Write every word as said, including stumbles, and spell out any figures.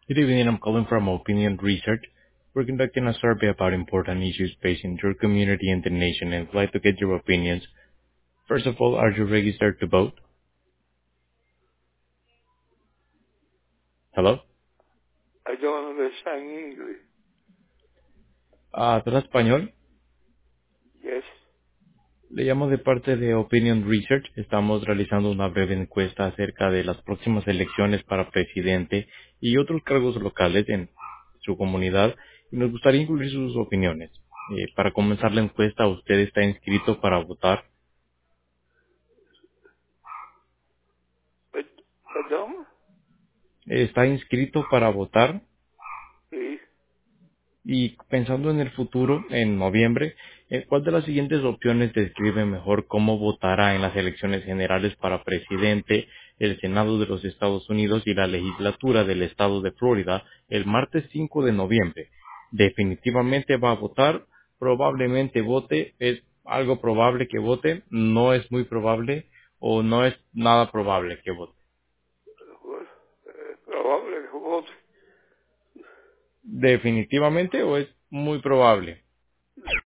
Good evening. I'm calling from Opinion Research. We're conducting a survey about important issues facing your community and the nation, and would like to get your opinions. First of all, are you registered to vote? Hello? I don't understand English. Ah, ¿habla español? Yes. Le llamo de parte de Opinion Research. Estamos realizando una breve encuesta acerca de las próximas elecciones para presidente y otros cargos locales en su comunidad, y nos gustaría incluir sus opiniones. Eh, para comenzar la encuesta, ¿usted está inscrito para votar? But, perdón? ¿Está inscrito para votar? Sí. Y pensando en el futuro, en noviembre, eh, ¿cuál de las siguientes opciones describe mejor cómo votará en las elecciones generales para presidente, el Senado de los Estados Unidos y la legislatura del estado de Florida el martes cinco de noviembre? Definitivamente va a votar, probablemente vote, es algo probable que vote, no es muy probable o no es nada probable que vote. Pues, eh, probable que vote. Definitivamente o es muy probable.